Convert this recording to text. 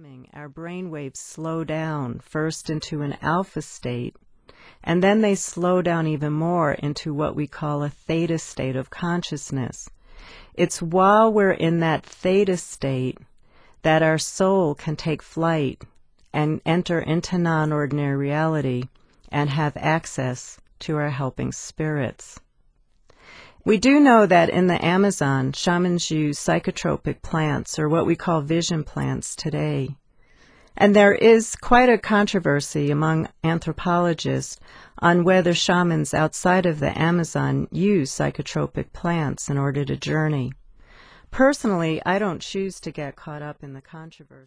calming, our brain waves slow down first into an alpha state, and then they slow down even more into what we call a theta state of consciousness. It's while we're in that theta state that our soul can take flight and enter into non-ordinary reality and have access to our helping spirits. We do know that in the Amazon, shamans use psychotropic plants, or what we call vision plants today. And there is quite a controversy among anthropologists on whether shamans outside of the Amazon use psychotropic plants in order to journey. Personally, I don't choose to get caught up in the controversy.